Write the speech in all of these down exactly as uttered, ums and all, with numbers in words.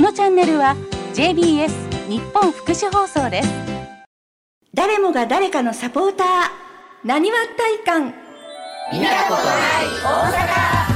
のチャンネルは ジェイビーエス 日本福祉放送です。 誰もが誰かのサポーター、なにわ体感。 見たことない大阪。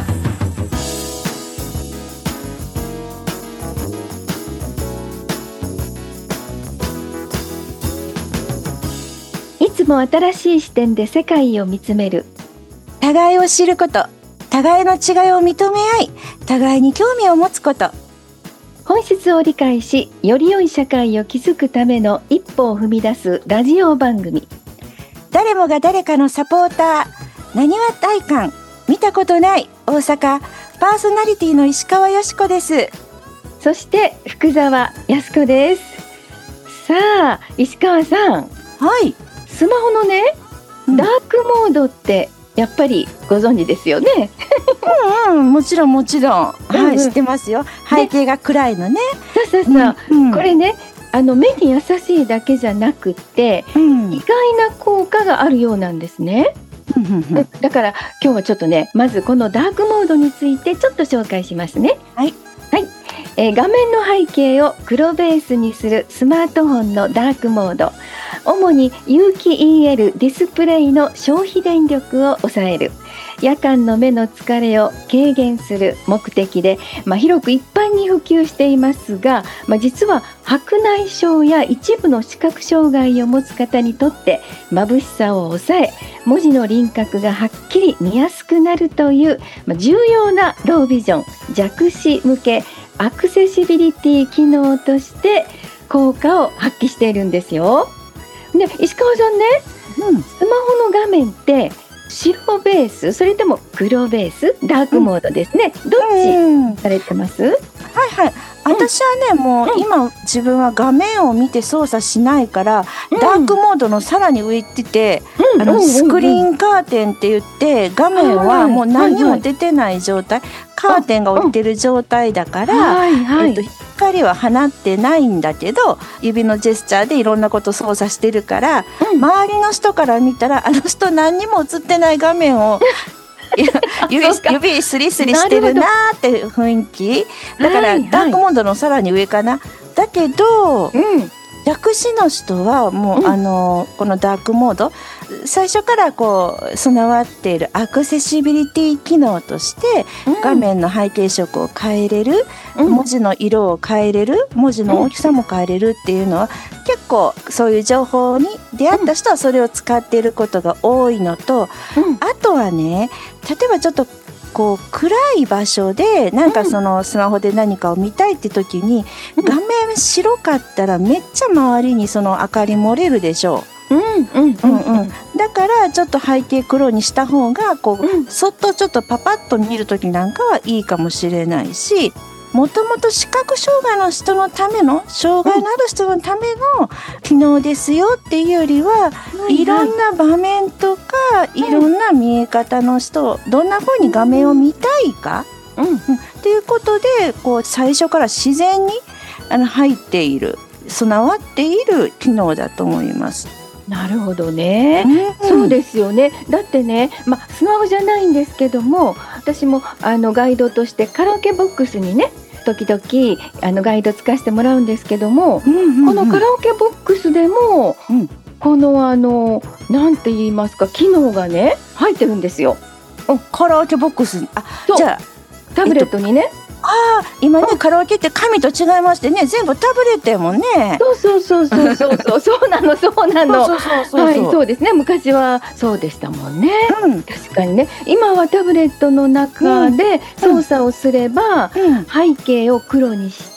いつも新しい視点で世界を見つめる。 互いを知ること、互いの違いを認め合い、互いに興味を持つこと。 本質を理解し、より良い社会を築くための一歩を踏み出すラジオ番組。 誰もが誰かのサポーター、なにわ体感。見たことない大阪。パーソナリティの石川よしこです。 そして福澤康子です。さあ石川さん、 はい、 スマホのね、 うん、 ダークモードってやっぱりご存知ですよね。 うん、うん、もちろんもちろん、 うんうん、 はい、知ってますよ。背景が暗いのね。 そうそうそう、うんうん、これね、あの目に優しいだけじゃなくて、うん、意外な効果があるようなんですね。うん、だから今日はちょっとね、まずこのダークモードについてちょっと紹介しますね。 はい、 はい、えー、画面の背景を黒ベースにするスマートフォンのダークモード。主に有機 イーエル ディスプレイの消費電力を抑える、夜間の目の疲れを軽減する目的で、まあ、広く一般に普及していますが、まあ、実は白内障や一部の視覚障害を持つ方にとって眩しさを抑え、文字の輪郭がはっきり見やすくなるという、まあ、重要なロービジョン弱視向けアクセシビリティ機能として効果を発揮しているんですよ。で、石川さんね、うん、スマホの画面って白ベース、それとも黒ベース、ダークモードですね、うん、どっちされてます？ はいはい、私はね、もう今自分は画面を見て操作しないから、うん、ダークモードのさらに上行ってて、うん、あのスクリーンカーテンって言って画面はもう何も出てない状態、カーテンが置いてる状態だから、はいはい、えっと、光は放ってないんだけど指のジェスチャーでいろんなこと操作してるから、うん、周りの人から見たらあの人何にも映ってない画面を指, 指スリスリしてるなーって雰囲気だから、はいはい、ダークモードのさらに上かな。だけど、うん、弱視の人はもう、うん、あのこのダークモード最初からこう備わっているアクセシビリティ機能として、うん、画面の背景色を変えれる、うん、文字の色を変えれる、文字の大きさも変えれるっていうのは、うん、結構そういう情報に出会った人はそれを使っていることが多いのと、うん、あとはね、例えばちょっとこう暗い場所でなんかそのスマホで何かを見たいって時に、うん、画面白かったらめっちゃ周りにその明かり漏れるでしょう。うんうんうんうん、だからちょっと背景黒にした方がこう、うん、そっとちょっとパパッと見る時なんかはいいかもしれないし、もともと視覚障害の人のための障害のある人のための機能ですよっていうよりは、うん、いろんな場面とか、うん、いろんな見え方の人、どんな風に画面を見たいか、うんうん、っていうことでこう最初から自然にあの入っている、備わっている機能だと思います。 なるほどね、うん、そうですよね。だってね、まあ、スマホじゃないんですけども、私もあのガイドとしてカラオケボックスにね時々あのガイド使わせてもらうんですけども、うんうんうん、このカラオケボックスでも、うん、このあのなんて言いますか、機能がね入ってるんですよ。 カラオケボックス、あ、じゃあタブレットにね、えっとあ今ねカラオケって紙と違いましてね、全部タブレットやもんね。 そうそうそうそうそうそうそうなのそうなのそうそうそうそう、はい、そうですね。昔はそうでしたもんね、うん、確かにね。今はタブレットの中で操作をすれば、うん、背景を黒にして、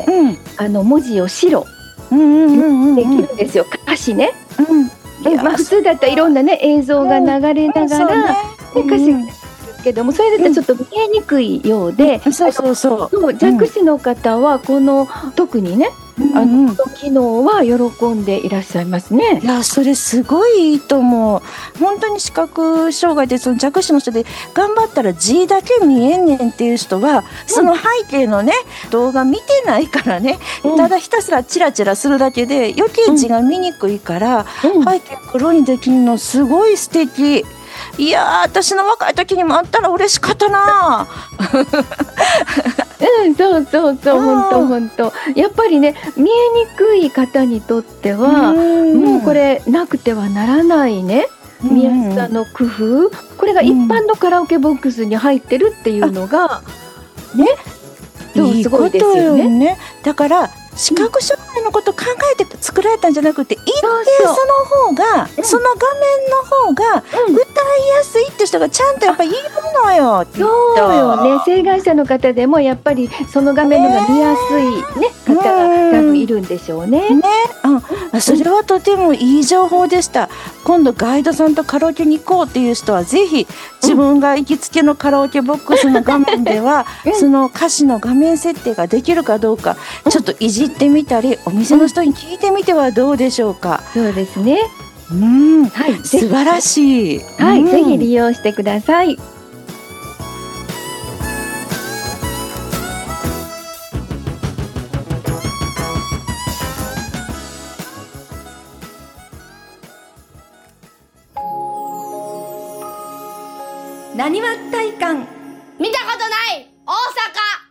うん、あの文字を白にできるんですよ。歌詞ね、うん、まあ、普通だったらいろんなね映像が流れながら、うん、歌詞けども、それだったらちょっと見えにくいようで、 うん、そうそうそう、 弱視の方はこの特にね、うん、あのこの機能は喜んでいらっしゃいますね。 いや、それすごいいいと思う。本当に視覚障害でその弱視の人で頑張ったら字だけ見えんねんっていう人は、その背景のね動画見てないからね、うん、ただひたすらチラチラするだけで余計字が見にくいから、うん、背景黒にできるのすごい素敵。いやー、私の若い時にもあったら嬉しかったなうん、そうそうそう、 うん本当本当。やっぱりね、見えにくい方にとっては、 うんもうこれなくてはならないね、見やすさの工夫、これが一般のカラオケボックスに入ってるっていうのが、ね、そういいすごいですことよよね。 ね。だから視覚障害のことを考えて作られたんじゃなくて、一定そうその方が、 うんその画面の方がうん歌いやすいって人がちゃんとやっぱりいるのよ。 そうよね、性害者の方でもやっぱりその画面のが見やすい、ね、方が多分いるんでしょうね。 ね、うん、それはとてもいい情報でした。今度ガイドさんとカラオケに行こうっていう人はぜひ自分が行きつけのカラオケボックスの画面では、 うんその歌詞の画面設定ができるかどうかちょっといじってみたり、お店の人に聞いてみてはどうでしょうか。 そうですね。 うん、 はい、ぜひ素晴らしい。 はい、 うんぜひ利用してください。 なにわ体感。 見たことない大阪。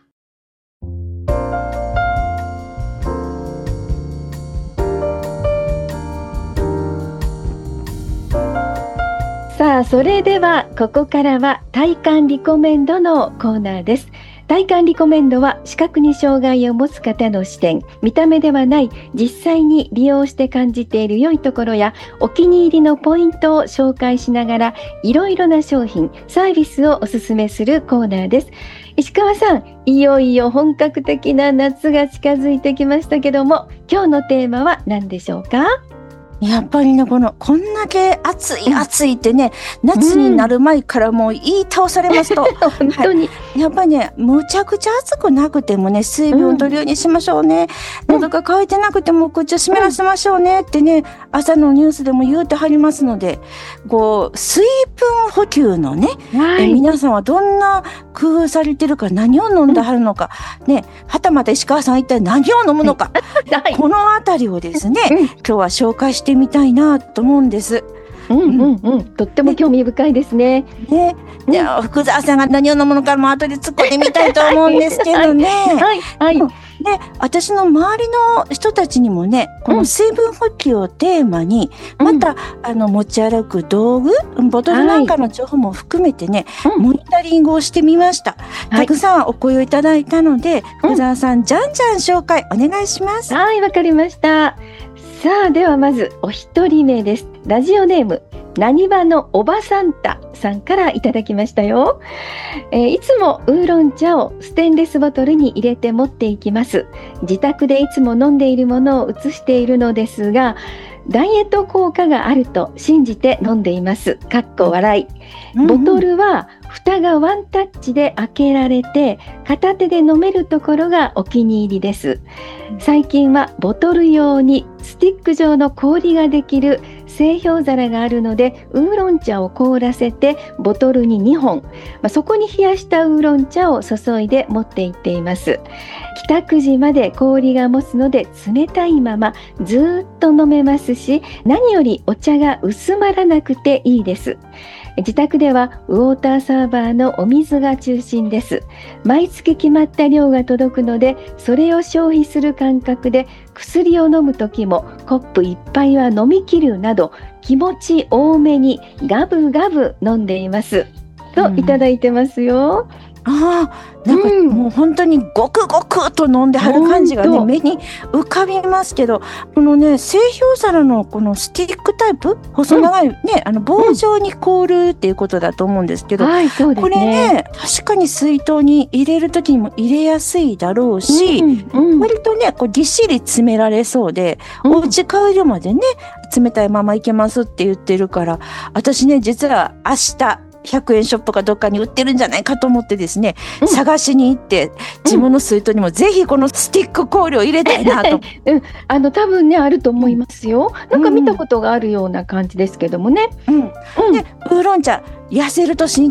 さあ、それではここからは体感リコメンドのコーナーです。体感リコメンドは視覚に障害を持つ方の視点、見た目ではない実際に利用して感じている良いところやお気に入りのポイントを紹介しながら、いろいろな商品サービスをおすすめするコーナーです。石川さん、いよいよ本格的な夏が近づいてきましたけども、今日のテーマは何でしょうか？ やっぱりね、このこんだけ暑い暑いってね、夏になる前からもう言い倒されますと、 本当に、 やっぱりね、むちゃくちゃ暑くなくてもね、水分を取るようにしましょうね。 うん喉が渇いてなくても口を湿らせましょうねってね、朝のニュースでも言うてはりますので、こう、水分補給のね、えはい、 皆さんはどんな工夫されてるか、何を飲んではるのか、ね、はたまた石川さん一体何を飲むのか、 はいこのあたりをですね、 うん今日は紹介してみたいなと思うんです。 うんうんうん、とっても興味深いですね。 ね、で福沢さんが何を飲むのかも後で突っ込んでみたいと思うんですけどね。 はいはい、 うんで、私の周りの人たちにもね、この水分補給をテーマに、 うんまたあの持ち歩く道具、ボトルなんかの情報も含めてね、 うんモニタリングをしてみました。 はいたくさんお声をいただいたので、 うん福沢さん、じゃんじゃん紹介お願いします。 はい、わかりました。さあ、ではまずお一人目です。ラジオネームなにわのおばさんたさんからいただきましたよ。えーいつもウーロン茶をステンレスボトルに入れて持っていきます。自宅でいつも飲んでいるものを写しているのですが、ダイエット効果があると信じて飲んでいます。かっこ笑い。ボトルは蓋がワンタッチで開けられて片手で飲めるところがお気に入りです。最近はボトル用にスティック状の氷ができる製氷皿があるので、ウーロン茶を凍らせてボトルににほん、まあ、そこに冷やしたウーロン茶を注いで持って行っています。帰宅時まで氷が持つので冷たいままずっと飲めますし、何よりお茶が薄まらなくていいです。自宅ではウォーターサーバーのお水が中心です。毎月決まった量が届くので、それを消費する感覚で薬を飲む時もコップいっぱいは飲み切るなど、気持ち多めにガブガブ飲んでいますといただいてますよ。 ああ、なんかうんもう本当にごくごくと飲んではる感じがね、 ほんと目に浮かびますけど、このね、製氷皿のこのスティックタイプ、細長いね、あの棒状に凍るっていうことだと思うんですけど、 はい、そうですこれね。 ね、確かに水筒に入れるときにも入れやすいだろうし、 うんうん割とね、こうぎっしり詰められそうで、 うんお家帰るまでね、冷たいままいけますって言ってるから、私ね、実は明日、ひゃくえんショップかどっかに売ってるんじゃないかと思ってですね、 うん探しに行って自分の水筒にもぜひこのスティック氷を入れたいなと、 うん、あの多分ねあると思いますよ。なんか見たことがあるような感じですけどもね。 うん、 うん、 でウーロン茶痩せると信じて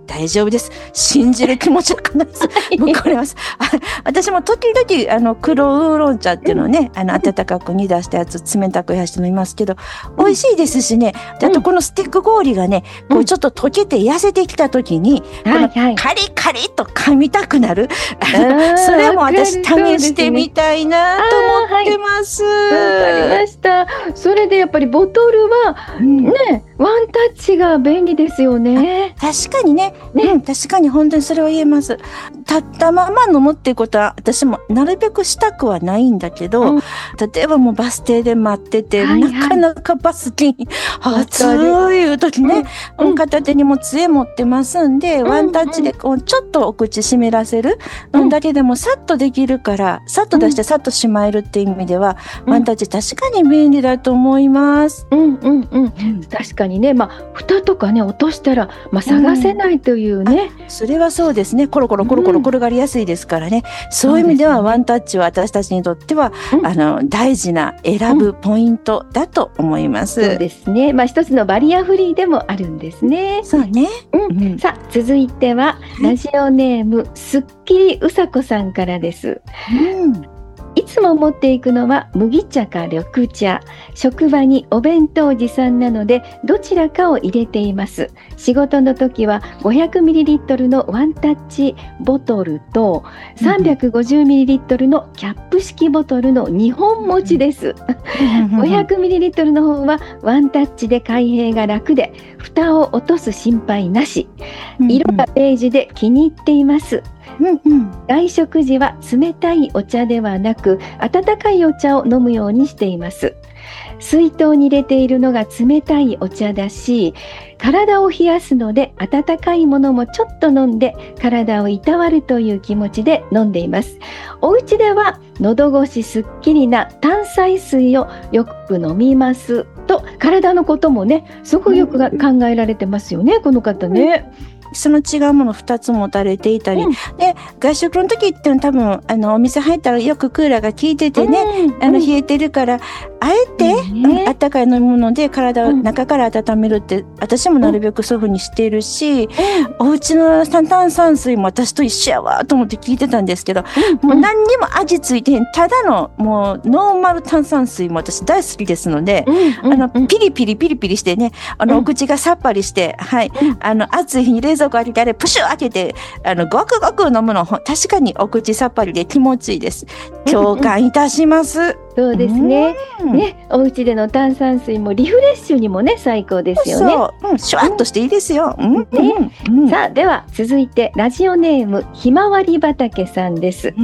大丈夫です。信じる気持ちは必ず報われます。あ私も時々あの黒ウーロン茶っていうのをね、うん、あの温かく煮出したやつ冷たく冷やして飲みますけど、うん、美味しいですしね。あとこのスティック氷がね、こうちょっと溶けて痩せてきた時に、うん、このカリカリと噛みたくなる。はい、それも私試してみたいなと思ってます。わ、 はい、かりました。それでやっぱりボトルは、うん、ね、ワンタッチが便利ですよね。 確かにね。ね、うん、確かに本当にそれは言えます。立ったまま飲むっていうことは私もなるべくしたくはないんだけど、うん、例えばもうバス停で待ってて、はいはい、なかなかバス停に暑い時ね、うん、片手にも杖持ってますんで、うん、ワンタッチでこうちょっとお口湿らせる、うん、だけでもさっとできるから、さっと出してさっとしまえるっていう意味では、うん、ワンタッチ確かに便利だと思います。 うんうんうん、確かにね、まあ蓋とかね落としたら、まあ、探せないというね、 うん、それはそうですね。コロコロコロコロ転がりやすいですからね、うん、そういう意味ではワンタッチは私たちにとっては、うん、あの大事な選ぶポイントだと思います。 うん、そうですね。まあ一つのバリアフリーでもあるんですね。 そうね。 うんうん、さあ続いてはラジオネームすっきりうさこさんからです。うん、いつも持っていくのは麦茶か緑茶。職場にお弁当持参なのでどちらかを入れています。仕事の時は ごひゃくミリリットル のワンタッチボトルと さんびゃくごじゅうミリリットル のキャップ式ボトルのにほん持ちです。ごひゃくミリリットル の方はワンタッチで開閉が楽で蓋を落とす心配なし。色がベージュで気に入っています。うんうん、外食時は冷たいお茶ではなく温かいお茶を飲むようにしています。水筒に入れているのが冷たいお茶だし、体を冷やすので温かいものもちょっと飲んで体をいたわるという気持ちで飲んでいます。お家では喉越しすっきりな炭酸水をよく飲みますと、体のこともねすごくよく考えられてますよね、この方ね。 その違うものふたつ持たれていたり、うん、で外食の時って多分あのお店入ったらよくクーラーが効いててね、うん、あの冷えてるからあえて、うんね、あったかい飲み物で体を中から温めるって、うん、私もなるべくそういう風にしているし、うん、お家の炭酸水も私と一緒やわと思って聞いてたんですけど、うん、もう何にも味ついてへんただのもうノーマル炭酸水も私大好きですので、うん、あのピリピリピリピリしてね、あのお口がさっぱりして、はい、あの暑い日に冷蔵庫開けてあれプシュ開けてあのごくごく飲むの確かにお口さっぱりで気持ちいいです。共感いたします。 そうですね。ね、お家での炭酸水もリフレッシュにもね最高ですよね。 そう、うん、シュワッとしていいですよ。うんねうんうん、さあでは続いてラジオネームひまわり畑さんです。うん、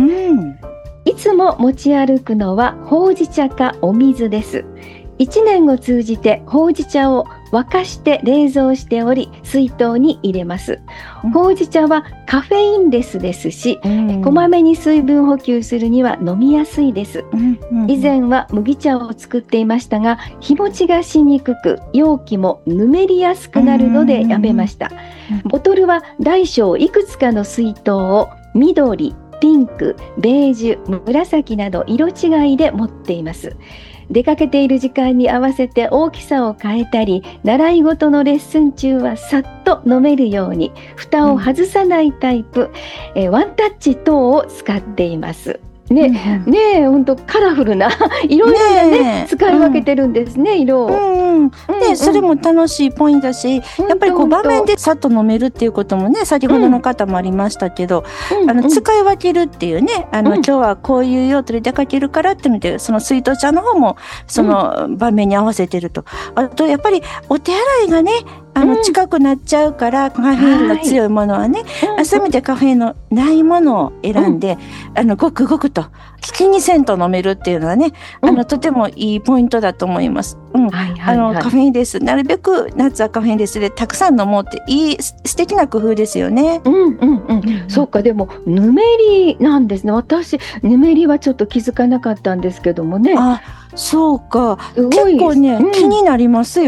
いつも持ち歩くのはほうじ茶かお水です。いちねんを通じてほうじ茶を沸かして冷蔵しており水筒に入れます。ほうじ茶はカフェインレスですし、うん、こまめに水分補給するには飲みやすいです、うんうん、以前は麦茶を作っていましたが日持ちがしにくく容器もぬめりやすくなるのでやめました、うん、ボトルは大小いくつかの水筒を緑、ピンク、ベージュ、紫など色違いで持っています。出かけている時間に合わせて大きさを変えたり、習い事のレッスン中はさっと飲めるように蓋を外さないタイプ、うんえー、ワンタッチ等を使っていますね。うん、ねえ本当カラフルないろいろな、ねね、使い分けてるんですね、うん、色を、うんうん、で、うん、それも楽しいポイントだし、うん、やっぱりこう場面でさっと飲めるっていうこともね先ほどの方もありましたけど、うん、あの使い分けるっていうねあの、うん、今日はこういう用途で出かけるからってのでその水筒茶の方もその場面に合わせてると、あとやっぱりお手洗いがねあの近くなっちゃうから、うん、カフェインの強いものはね、はい、せめてカフェインのないものを選んで、うん、あのごくごくと気にせんと飲めるっていうのはね、うん、あのとてもいいポイントだと思います、うんはいはいはい、あのカフェインレスなるべく夏はカフェインレスでたくさん飲もうっていい素敵な工夫ですよね、 うんうんうん、そうか。でもぬめりなんですね。私ぬめりはちょっと気づかなかったんですけどもね。 あそうか結構ね、うん、気になりますよ。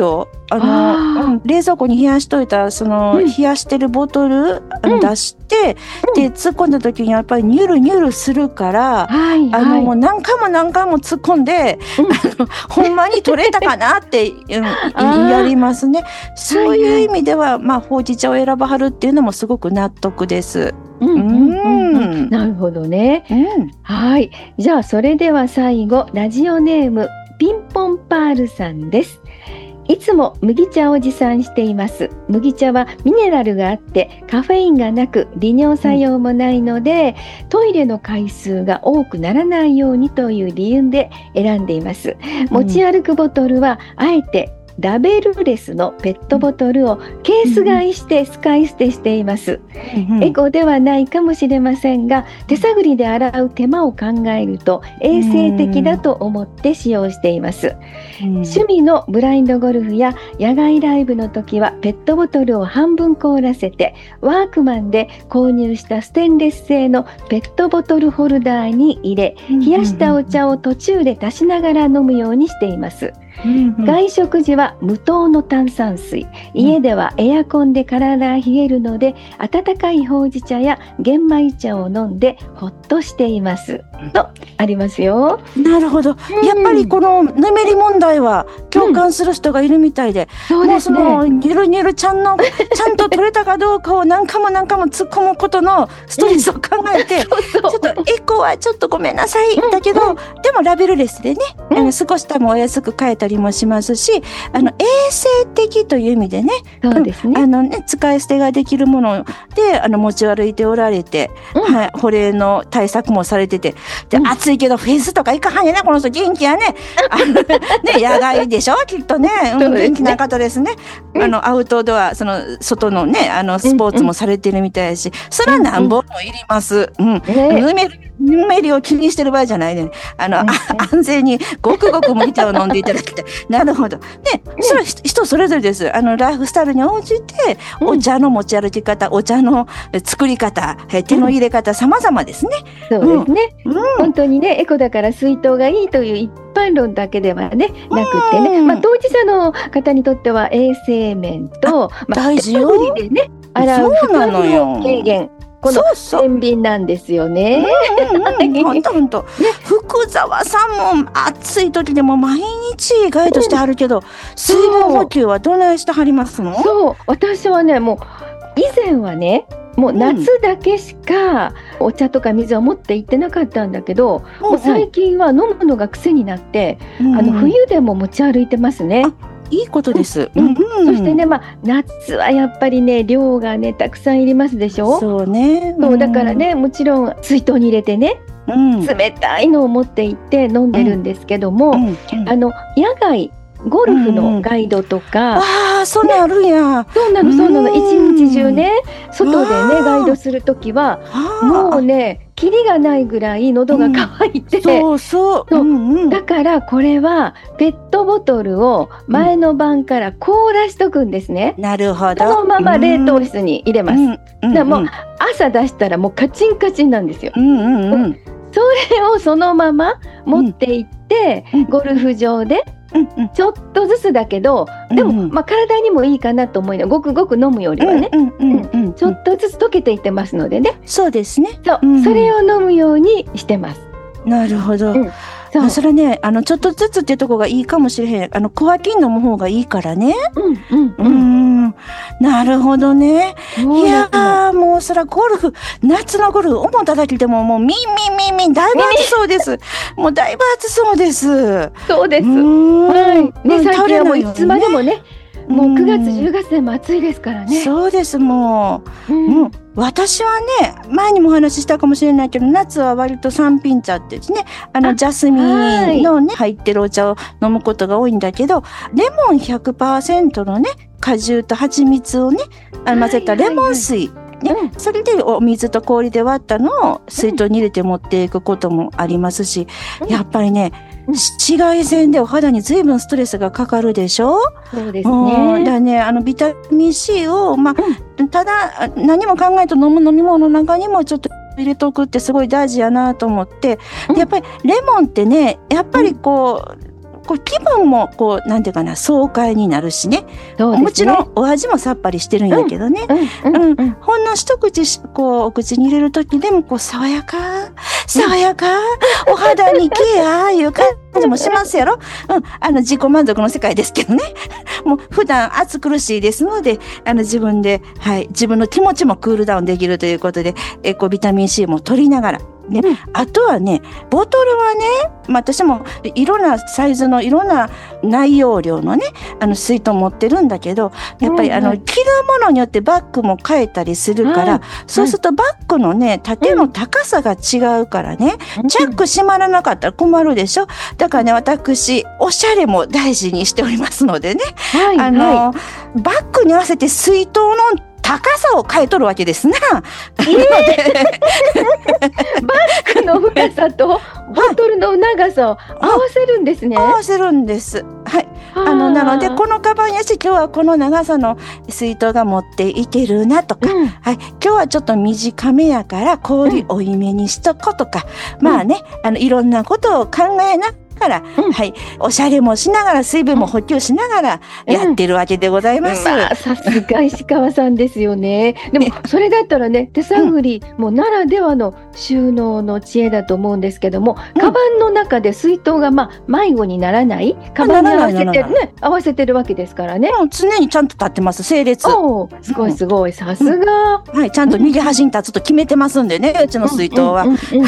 あのあーうん冷蔵庫に冷やしといたその、 うん冷やしてるボトルあの、 うん出して、で突っ込んだ時にやっぱりニュルニュルするから、 はいあの、 はいもう何回も何回も突っ込んで、 うんあのほんまに取れたかなって、うん、 ーやりますね。そういう意味では、まあ、ほうじ茶を選ばはるっていうのもすごく納得です。 うんうんうんううんんなるほどね。 うん、 はい。じゃあそれでは最後、ラジオネームピンポンパールさんです。いつも麦茶を持参しています。麦茶はミネラルがあってカフェインがなく利尿作用もないので、うん、トイレの回数が多くならないようにという理由で選んでいます。持ち歩くボトルはあえてラベルレスのペットボトルをケース買いして使い捨てしています、うん、エコではないかもしれませんが、手探りで洗う手間を考えると衛生的だと思って使用しています、うん、趣味のブラインドゴルフや野外ライブの時はペットボトルを半分凍らせてワークマンで購入したステンレス製のペットボトルホルダーに入れ、冷やしたお茶を途中で足しながら飲むようにしています、うんうん、外食時は無糖の炭酸水、家ではエアコンで体が冷えるので温かいほうじ茶や玄米茶を飲んでほっとしていますとありますよ。 なるほど、うん、やっぱりこのぬめり問題は共感する人がいるみたいで、うん、そうですね、もうそのニュルニュルちゃんのちゃんと取れたかどうかを何回も何回も突っ込むことのストレスを考えて、うん、そうそうちょっとエコはちょっとごめんなさい、うん、だけど、うん、でもラベルレスでね、うん、あの少し多分お安く買えたりもしますし、あの衛生的という意味でね、 そうですね、 あのね使い捨てができるものであの持ち歩いておられて、うんはい、保冷の対策もされてて、で、うん、暑いけどフェスとか行かはんやね、この人元気やねあのね野外でしょきっとね、うん、元気な方ですね、うん、あのアウトドアその外のねあのスポーツもされてるみたいだし、うんうん、それは何本もいります、うんうん、ぬめりぬめりを気にしてる場合じゃないね、あの、うん、あ安全にごくごく麦茶を飲んでいただきたいなるほど、でそれは人それぞれです。あのライフスタイルに応じてお茶の持ち歩き方、お茶の作り方、手の入れ方、様々ですね。 そうですね、うん、本当にねエコだから水筒がいいという一般論だけではねなくてね、まあ、当事者の方にとっては衛生面と、まあ、 大事よ、 手作りでね洗う負担の軽減、この天秤なんですよね。 本当本当。福沢さんも暑い時でも毎日ガイドしてはるけど、うん、水分補給はどないしてはりますの？ そう、私はねもう以前はねもう夏だけしかお茶とか水は持って行ってなかったんだけど、うん、もう最近は飲むのが癖になって、うん、あの冬でも持ち歩いてますね。 いいことです、 うんうん、そしてね、まあ、夏はやっぱりね量がねたくさんいりますでしょ。 そうね、 そうだからねもちろん水筒に入れてね、うん、冷たいのを持って行って飲んでるんですけども、うんうんうん、あの野外ゴルフのガイドとか、うん、 ああそんなあるんや、 ね、そうなのそうなの、一日中ね外でねガイドするときはもうねキリがないぐらい喉が渇いて、うん、 そうそう、 そう、うんうん、だからこれはペットボトルを前の晩から凍らしとくんですね、 うん、なるほど、 そのまま冷凍室に入れます、うんうんうん、だからもう朝出したらもうカチンカチンなんですよ、うんうんうん、それをそのまま持って行って、うん、ゴルフ場でちょっとずつだけど、うん、でも、まあ、体にもいいかなと思いながらごくごく飲むよりはね、うんうんうんうん、ちょっとずつ溶けていってますのでね、 そうですね、 そう、うん、それを飲むようにしてます。 なるほど、うん、そうそれねあのちょっとずつっていうところがいいかもしれへん、あの小分けに飲む方がいいからね、うんうんうん、うんなるほどね。いやーもうそらゴルフ夏のゴルフ思っただけでももうミンミンミンミンだいぶ暑そうですもうだいぶ暑そうです。 そうです、はいね、最近はもういつまでもねもうくがつじゅうがつでも暑いですからね。 そうですもう、うんうん、私はね前にもお話ししたかもしれないけど夏は割と三品茶ってですねあのジャスミンのね入ってるお茶を飲むことが多いんだけど、レモン ひゃくパーセント のね果汁と蜂蜜をねあの混ぜたレモン水、はいはいはいね、うん、それでお水と氷で割ったのを水筒に入れて持っていくこともありますし、うん、やっぱりね紫外線でお肌に随分ストレスがかかるでしょ。 そうですね。 だからねあのビタミン C を、まあうん、ただ何も考えと飲む飲み物の中にもちょっと入れとくってすごい大事やなと思って、うん、でやっぱりレモンってねやっぱりこう、 こう気分もこうなんていうかな爽快になるしね。 そうですね。 もちろんお味もさっぱりしてるんやけどね。 うんうんうんうん、 ほんの一口しこうお口に入れる時でもこう爽やか爽やか、お肌にケアいう感じもしますやろ。うん、あの自己満足の世界ですけどね。もう普段暑苦しいですので、あの自分で、はい、自分の気持ちもクールダウンできるということで、えこうビタミン C も取りながら。ね、うん、あとはね、ボトルはね、まあ、私もいろんなサイズのいろんな内容量のね、あの水筒持ってるんだけど、やっぱり、うん、あの、着るものによってバッグも変えたりするから、うん、そうするとバッグのね、縦の高さが違うからね、うん、チャック閉まらなかったら困るでしょ。だからね、私、おしゃれも大事にしておりますのでね、はい、あの、はい、バッグに合わせて水筒の高さを変えとるわけですな。えー、 バッグの深さとボトルの長さを合わせるんですね。 合わせるんです。はい。あのなのでこのカバンやし今日はこの長さの水筒が持っていけるなとか、うん、はい。今日はちょっと短めやから氷多いめにしとこうとか、うん、まあね、あのいろんなことを考えなから、うん、はい、おしゃれもしながら水分も補給しながらやってるわけでございます。 うんまあ、さすが石川さんですよね。でもそれだったらね、手探りもならではの収納の知恵だと思うんですけども、うん、カバンの中で水筒がまあ迷子にならないカバンに合わせてね、合わせてるわけですからね。 もう常にちゃんと立ってます。整列。 おー、すごいすごい、さすが、 うん、はい、ちゃんと右端に立つと決めてますんでね、うちの水筒は。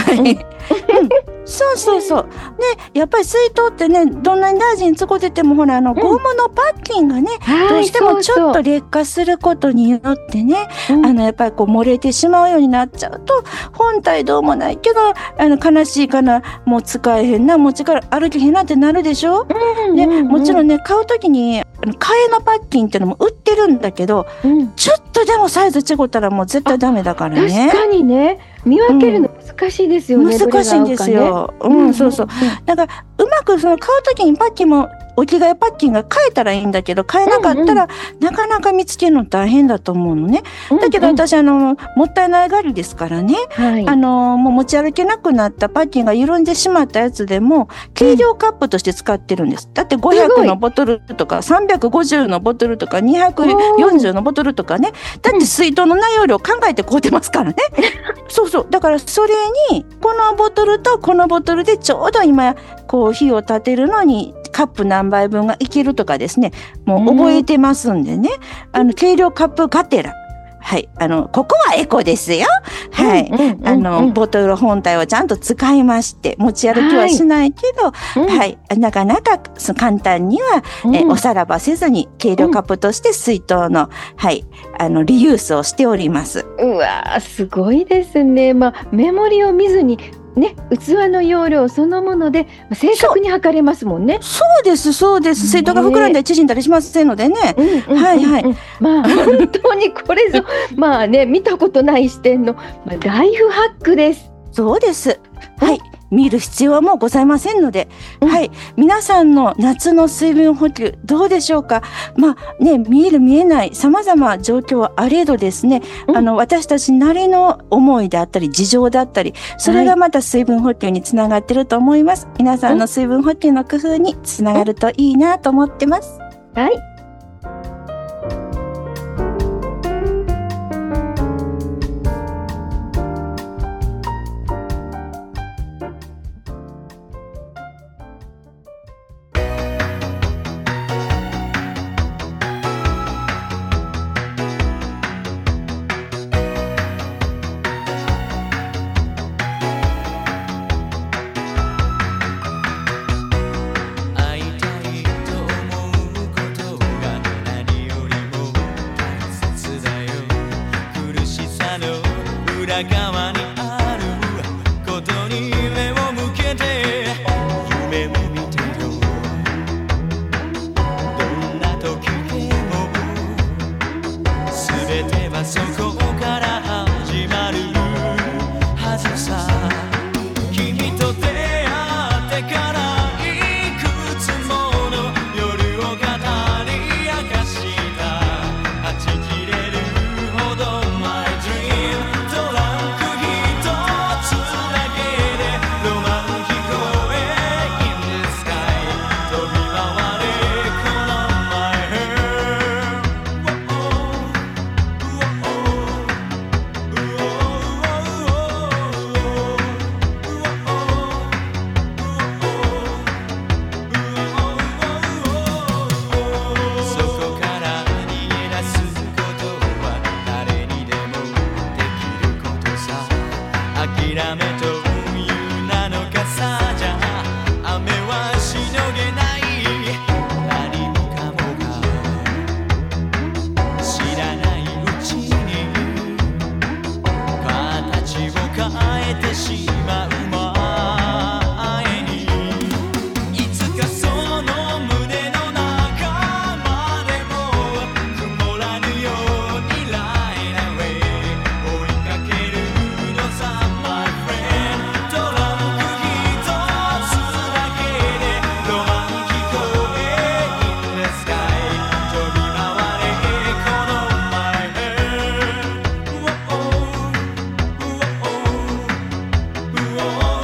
そうそうそう。ね、やっぱり水筒ってね、どんなに大事に使ってても、ほら、あの、ゴムのパッキンがね、うん、どうしてもちょっと劣化することによってね、そうそう、あの、やっぱりこう漏れてしまうようになっちゃうと、本体どうもないけど、あの、悲しいかな、もう使えへんな、持ちから歩けへんなってなるでしょ、うんうんうん、ね、もちろんね、買うときに、替えのパッキンっていうのも売ってるんだけど、うん、ちょっとでもサイズ違ったらもう絶対ダメだからね。 確かにね、見分けるの難しいですよね。 うん、難しいんですよ。うん、うん、そうそう。だからうまくその買うときにパッキンもお着替えパッキンが変えたらいいんだけど、変えなかったら、なかなか見つけるの大変だと思うのね。うんうん、だけど私、あの、もったいないがりですからね。はい、あの、もう持ち歩けなくなったパッキンが緩んでしまったやつでも、計量カップとして使ってるんです。だってごひゃくのボトルとか、さんびゃくごじゅうのボトルとか、にひゃくよんじゅうのボトルとかね。だって水筒の内容量考えて買うてますからね。そうそう。だからそれに、このボトルとこのボトルでちょうど今、こう火を立てるのに、カップ何杯分がいけるとかですね、もう覚えてますんでね、うん、あの計量カップがてら、はい、あのここはエコですよ、はい、うんうんうんうん、あのボトル本体をちゃんと使いまして持ち歩きはしないけど、はい、はい、なかなか簡単には、うん、えおさらばせずに計量カップとして水筒の、はい、あのリユースをしております。 うわー、すごいですね。まあメモリを見ずにね、器の容量そのもので正確に測れますもんね。 そ, そうですそうです。水筒が膨らんだり縮んだりしませんのでね、うんうん、はいはい。 まあ本当にこれぞまあね、見たことない視点の、まあ、ライフハックです。 そうです。はい、見る必要はもうございませんので、うん、はい、皆さんの夏の水分補給どうでしょうか。まあね、見える見えない様々状況はあれどですね、うん、あの私たちなりの思いであったり事情だったり、それがまた水分補給につながってると思います。はい、皆さんの水分補給の工夫につながるといいなと思ってます。 はい。 裏側にあることに目を向けて夢を見てよ。どんな時でも全てはそこから始まるはずさ。君と出会ってからいくつもの夜を語り明かしたはち切れるほど My dream 諦めという名の傘じゃ雨はしのげない。何もかもが知らないうちに形を変えてしまう前に、いつかその胸の中までも曇らぬように Line away 追いかけるのさ My friend。 トランク一つだけでロマン聞こえ In the sky 飛び回れこの My head。 うおうおううおう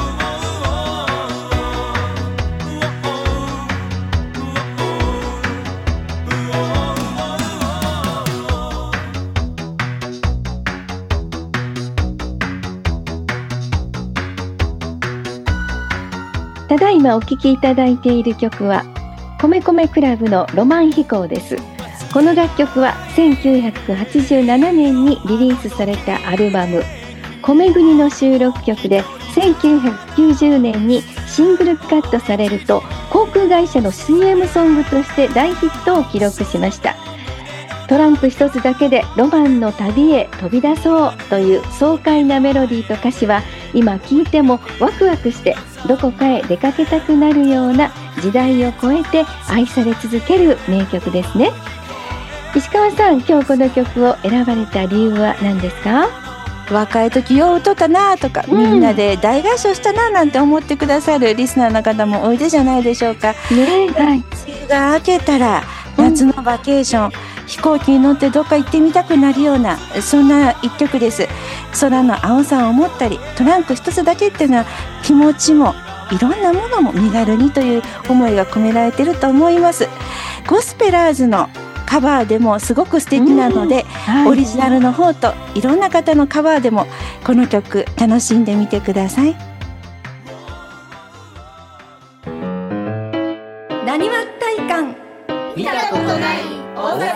ただいまお聴きいただいている曲は米米クラブのロマン飛行です。この楽曲はせんきゅうひゃくはちじゅうななねんにリリースされたアルバム米国の収録曲で、せんきゅうひゃくきゅうじゅうねんにシングルカットされると航空会社の シーエム ソングとして大ヒットを記録しました。トランプ一つだけでロマンの旅へ飛び出そうという爽快なメロディーと歌詞は今聴いてもワクワクしてどこかへ出かけたくなるような時代を超えて愛され続ける名曲ですね。石川さん、今日この曲を選ばれた理由は何ですか？ 若い時よう歌ったなとか、 うんみんなで大合唱したななんて思ってくださるリスナーの方も多いでじゃないでしょうか。 ね、はい、 梅雨が明けたら夏のバケーション、うん、飛行機に乗ってどっか行ってみたくなるようなそんな一曲です。空の青さを思ったりトランク一つだけっていうのは気持ちもいろんなものも身軽にという思いが込められていると思います。ゴスペラーズのカバーでもすごく素敵なので、はい、オリジナルの方といろんな方のカバーでもこの曲楽しんでみてください。 なにわ体感見たことない大阪。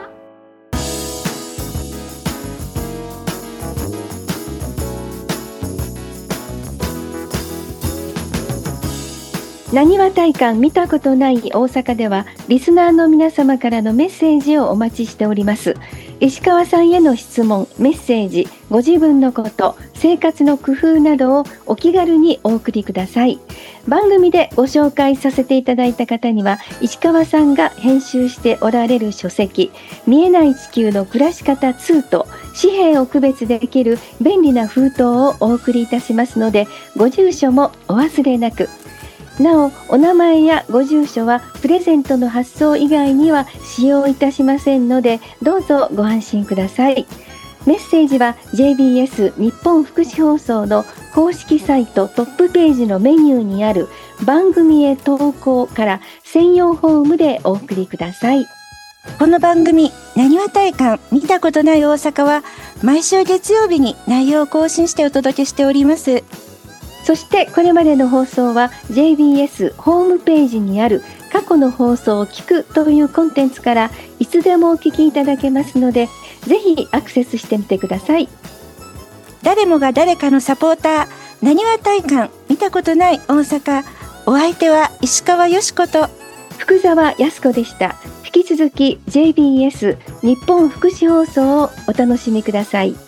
なにわ体感見たことない大阪ではリスナーの皆様からのメッセージをお待ちしております。石川さんへの質問、メッセージ、ご自分のこと、生活の工夫などをお気軽にお送りください。番組でご紹介させていただいた方には石川さんが編集しておられる書籍見えない地球の暮らし方にと紙幣を区別できる便利な封筒をお送りいたしますので、ご住所もお忘れなく。なお、お名前やご住所はプレゼントの発送以外には使用いたしませんので、どうぞご安心ください。メッセージは ジェイビーエス 日本福祉放送の公式サイトトップページのメニューにある番組へ投稿から専用フォームでお送りください。 この番組なにわ体感見たことない大阪は毎週月曜日に内容を更新してお届けしております。 そしてこれまでの放送は ジェイビーエス ホームページにある過去の放送を聞くというコンテンツからいつでもお聞きいただけますので、ぜひアクセスしてみてください。 誰もが誰かのサポーター、なにわ体感見たことない大阪。お相手は石川よしこと福澤康子でした。引き続き ジェイビーエス 日本福祉放送をお楽しみください。